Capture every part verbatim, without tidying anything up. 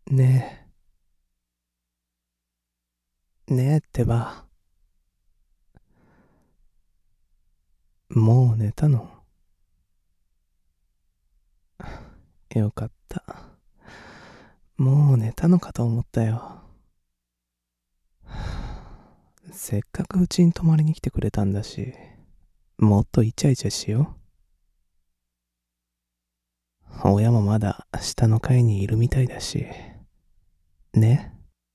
ねえ、ねえってば、もう寝たの？よかった。もう寝たのかと思ったよ。せっかくうちに泊まりに来てくれたんだし、もっとイチャイチャしよう。親もまだ下の階にいるみたいだし。ね。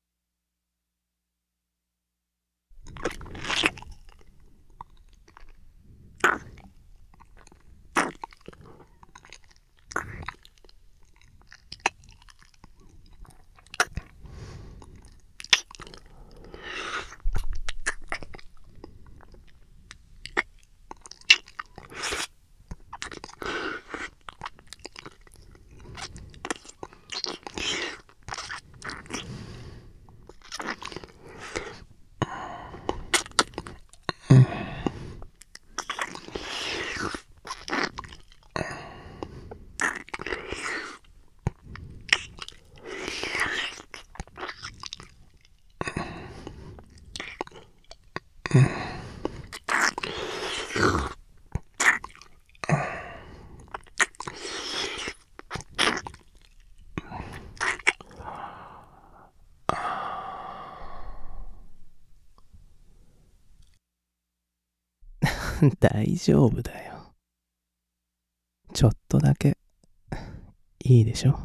大丈夫だよ。ちょっとだけ、いいでしょ。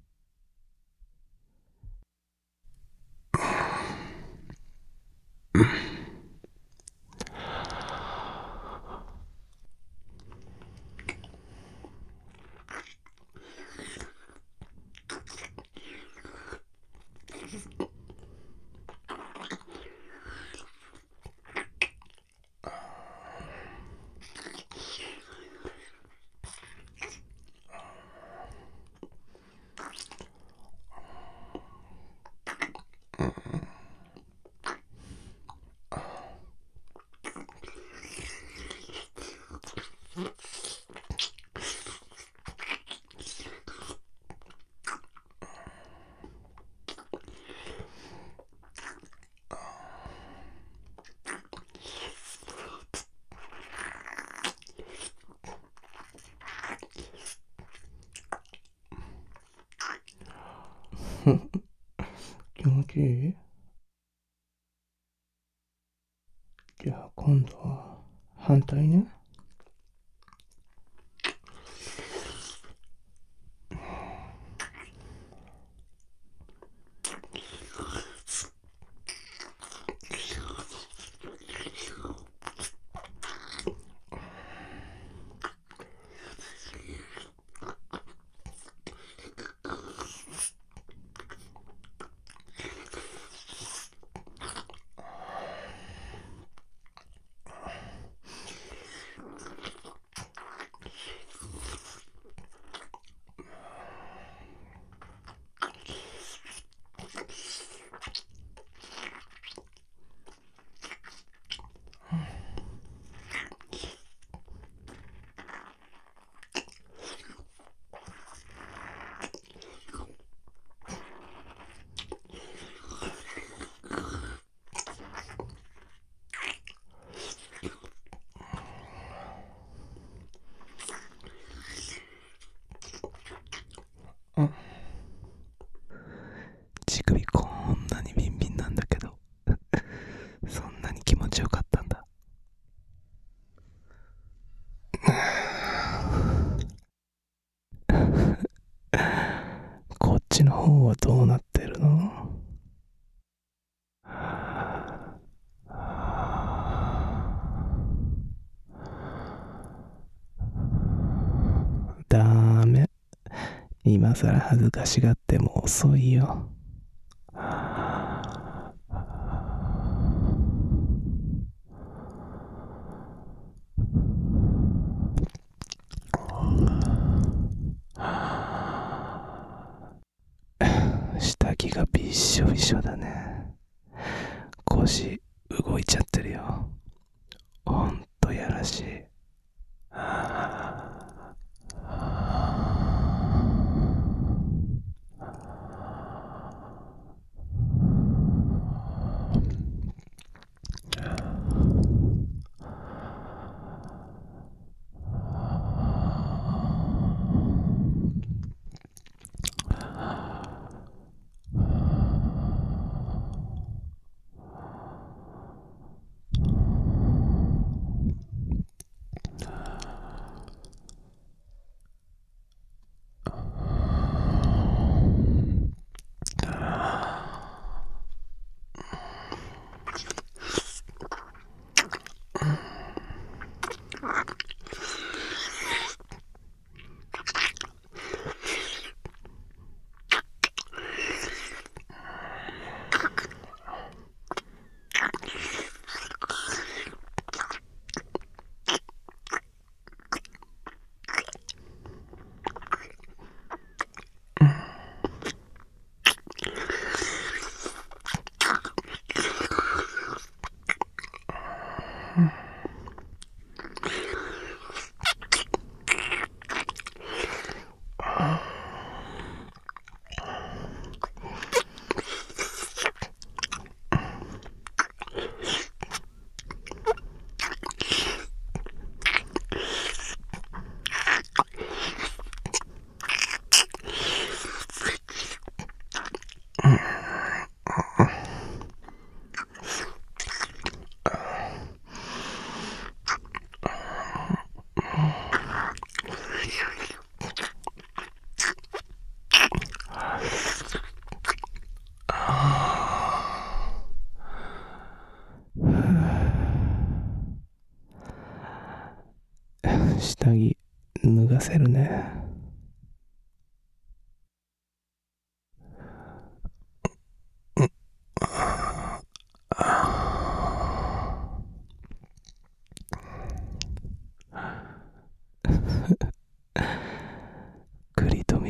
気持ちいい？じゃあ今度は反対ね。乳首こんなにビンビンなんだけど、そんなに気持ちよかったんだ。こっちの方はどうなってるの？ダメ。今さら恥ずかしがっても遅いよ。下着がびっしょびしょだね。腰動いちゃってるよ。ほんとやらしい。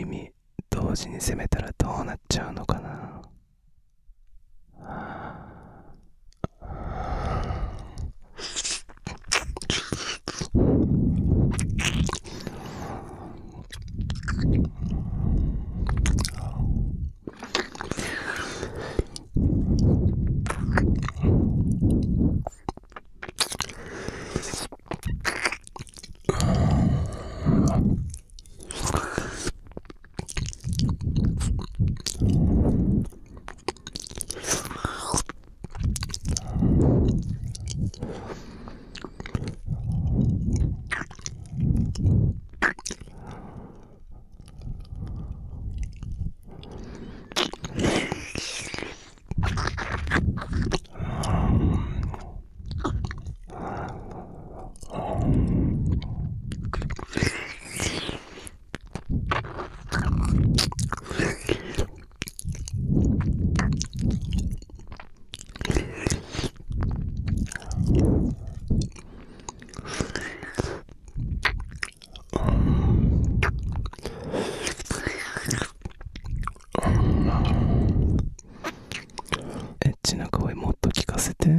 耳同時に攻めたらどうなっちゃうのかな。エッチな声もっと聞かせて。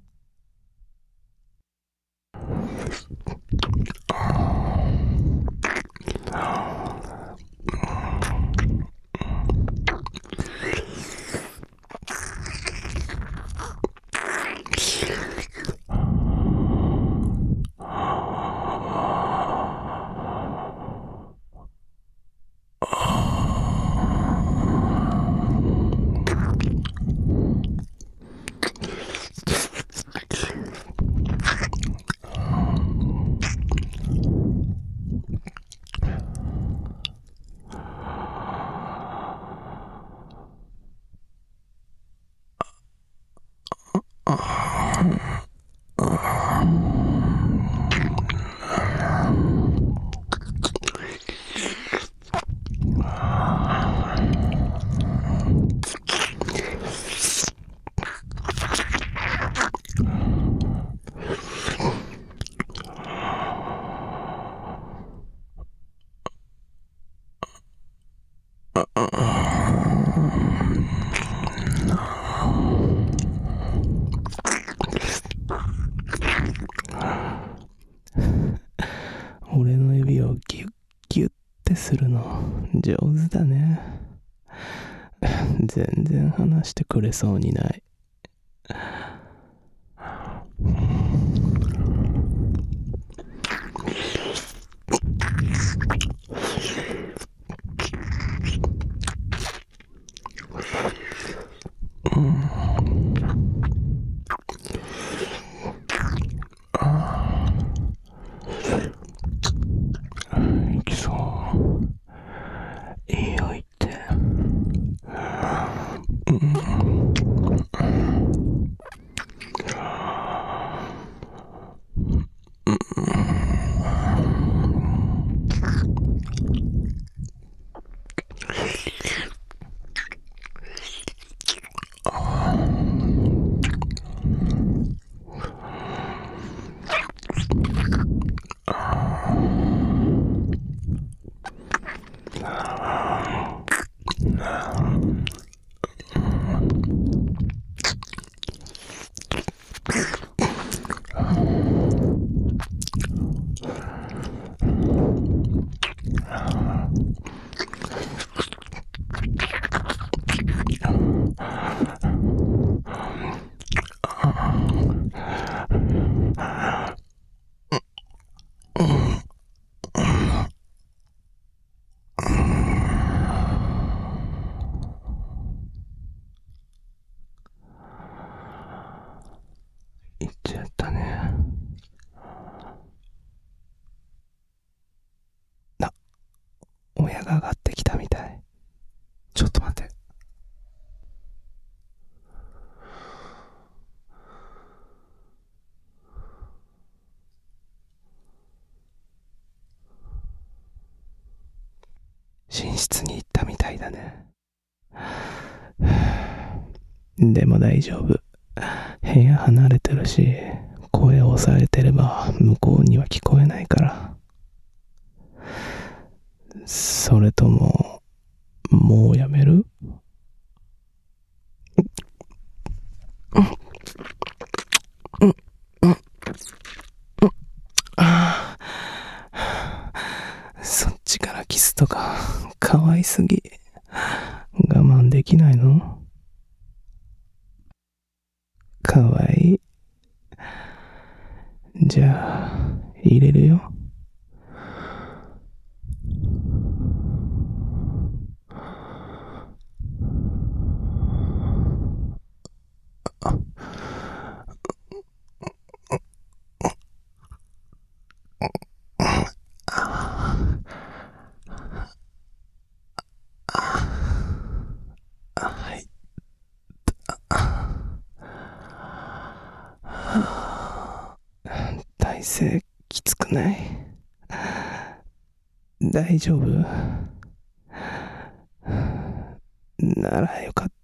俺の指をギュッギュッってするの上手だね。全然話してくれそうにない。いきそう。いいよ言って。言っちゃったね。な、親が上がってきたみたい。ちょっと待って。寝室に行ったみたいだね。でも大丈夫。部屋離れてるし、声を抑えてれば向こうには聞こえないから。 それとももうやめる？うんうんうんああ、そっちからキスとか可愛すぎ。我慢できないの？可愛い。じゃあ入れるよ。はい。体勢きつくない？大丈夫？ならよかった。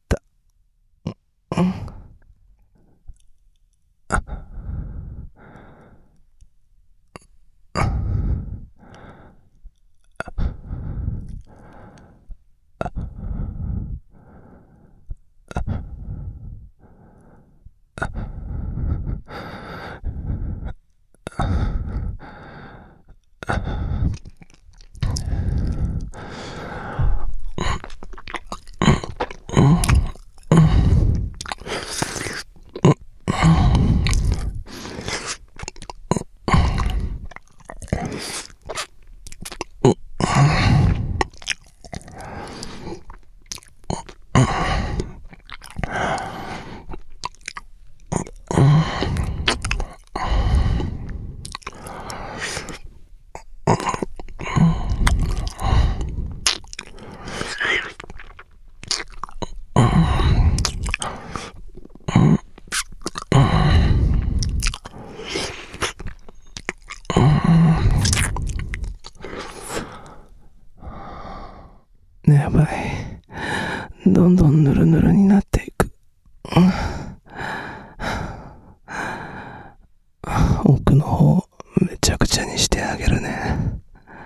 やばい。どんどんぬるぬるになっていく。奥の方めちゃくちゃにしてあげるね。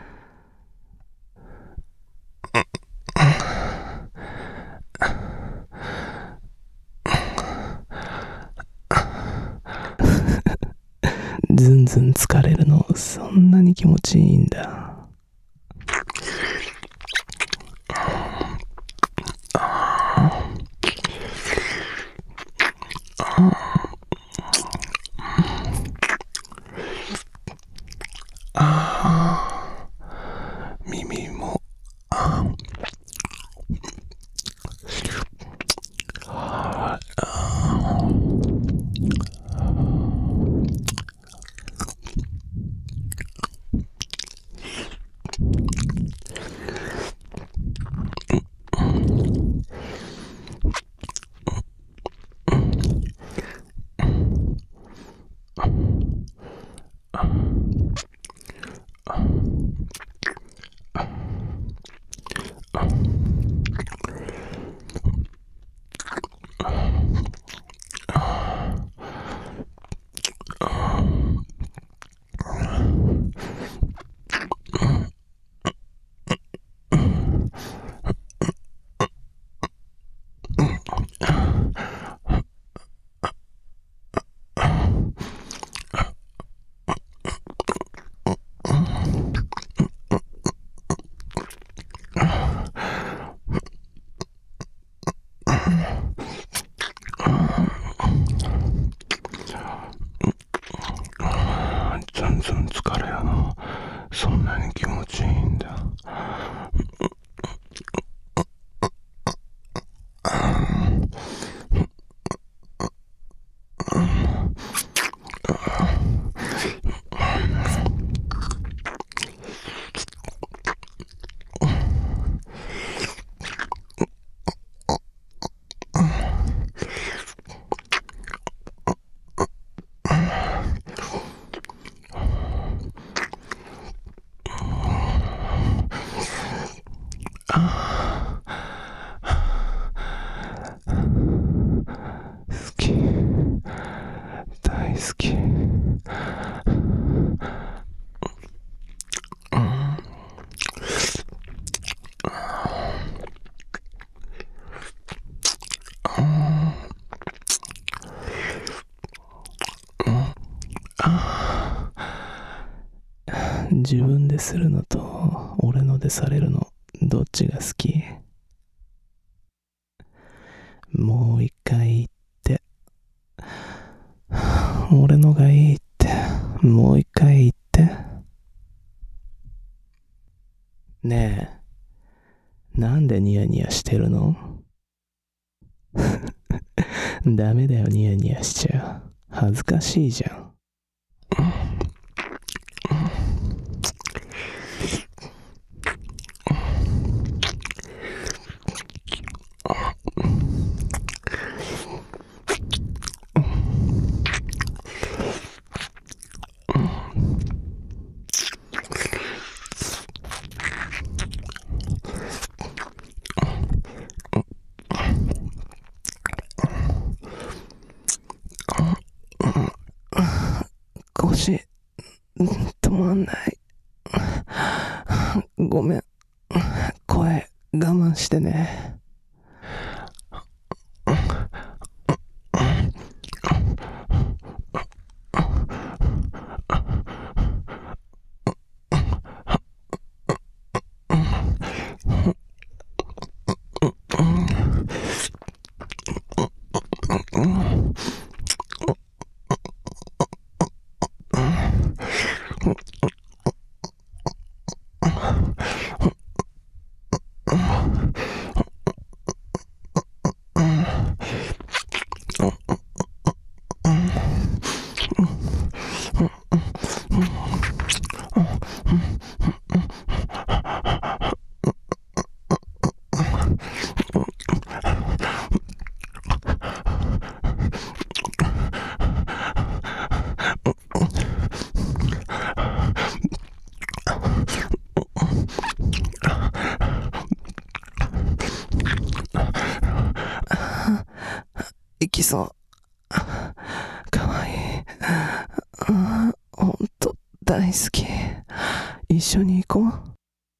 ずんずん疲れるのそんなに気持ちいいんだ。耳も自分でするのと俺のでされるのどっちが好き？もう一回言って。俺のがいいってもう一回言って。ねえ、なんでニヤニヤしてるの？ダメだよ、ニヤニヤしちゃう。恥ずかしいじゃん。腰止まんない。ごめん、声我慢してね。行きそう。かわいい。ほんと大好き。一緒に行こう。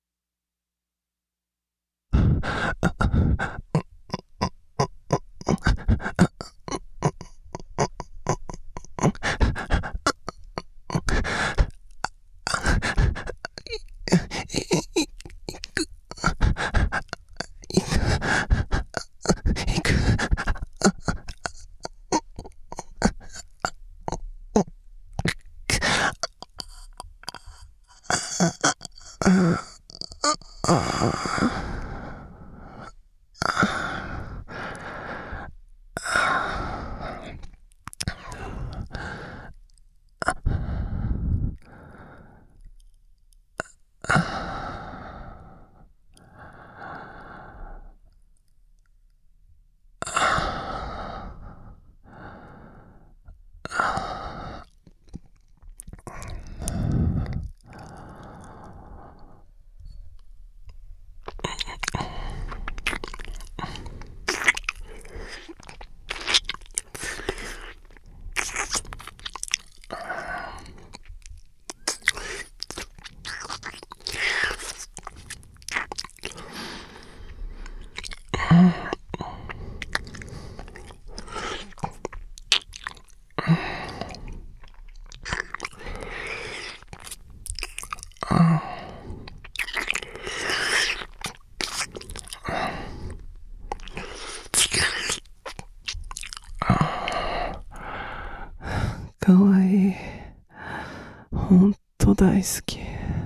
かわいい。ほんと大好き。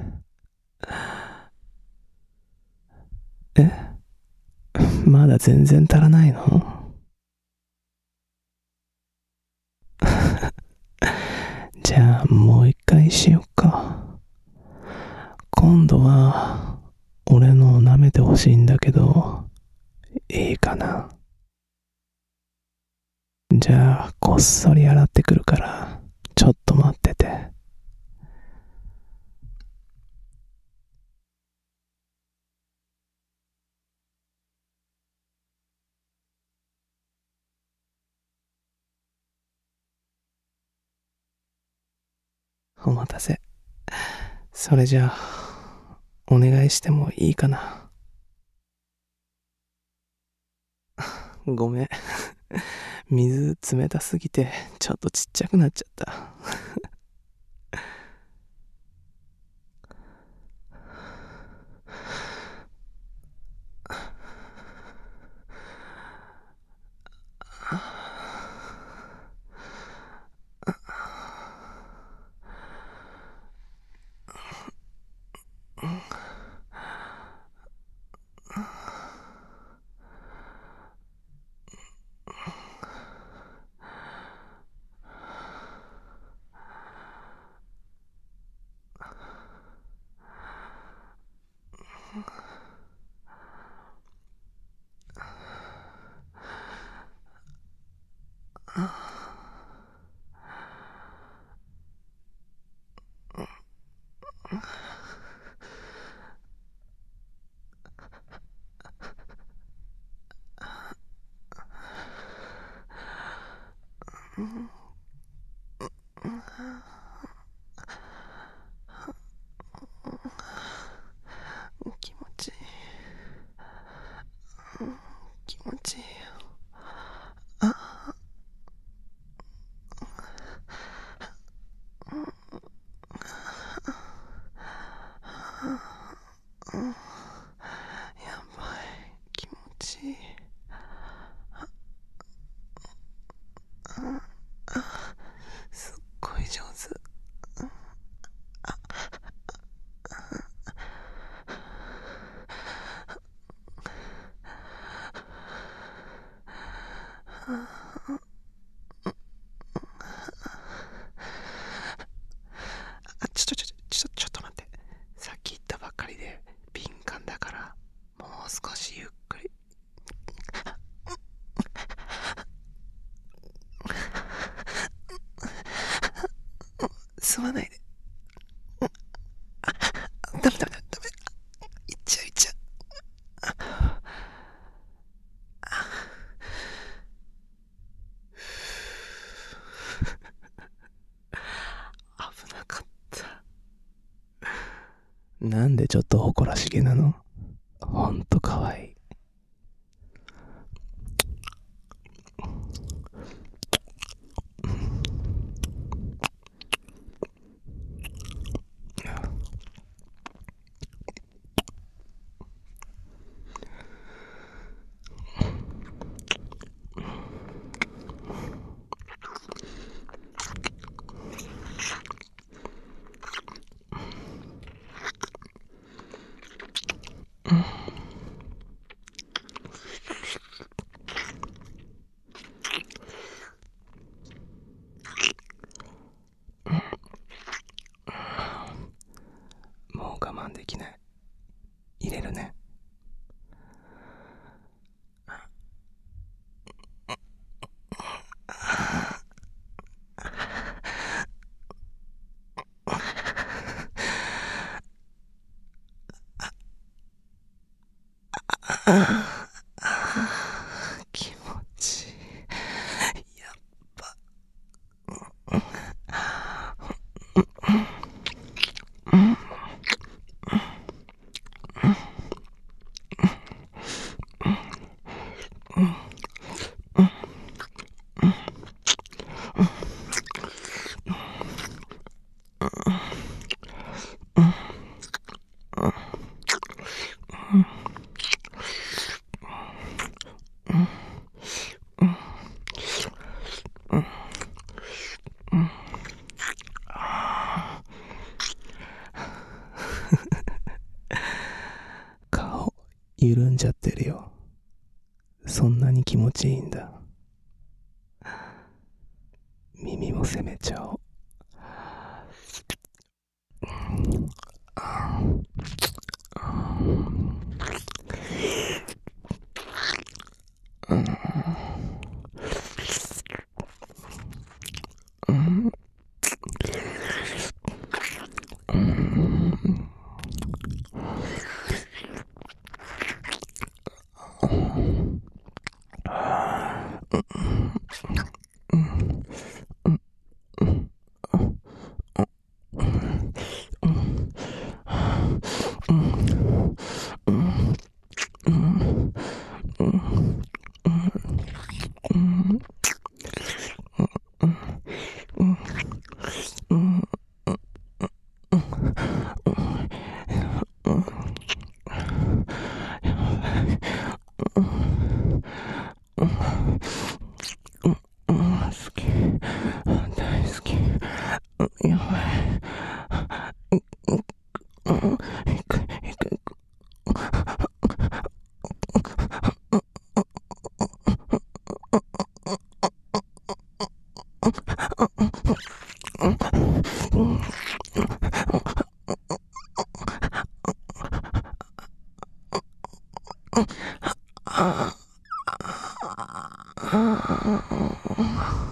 え？まだ全然足らないの？じゃあもう一回しよっか。今度は俺のを舐めてほしいんだけど、いいかな？じゃあこっそり洗ってくるからちょっと待ってて。お待たせ。それじゃあお願いしてもいいかな？ごめん。水冷たすぎてちょっとちっちゃくなっちゃった。 気持ちいい。気持ちいいよ。あやばい、気持ちいい。すっごい上手。あ、ちょちょちょちょちょっと待って。さっき言ったばっかりで敏感だから、もう少しゆっくり。吸わないで。ダメダメダメダメ。いっちゃういっちゃう。危なかった。なんでちょっと誇らしげなの？ほんとかわいい。もう我慢できない。入れるね。気持ちいい。やっぱ。顔緩んじゃってるよ。そんなに気持ちいいんだ。耳も攻めちゃおう。やばい。ああ。 うん